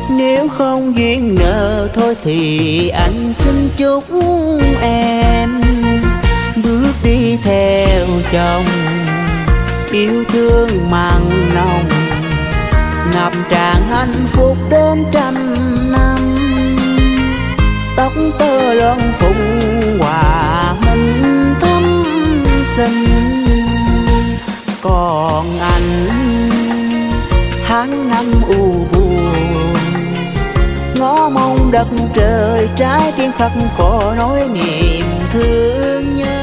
Nếu không duyên nợ thôi thì anh xin chúc em bước đi theo chồng, yêu thương mặn nồng, ngập tràn hạnh phúc đến trăm năm. Tóc tơ loan phụng hòa mình thắm xinh, còn anh tháng năm u buồn, ngó mong đất trời trái tim khắc khổ nỗi niềm thương nhớ.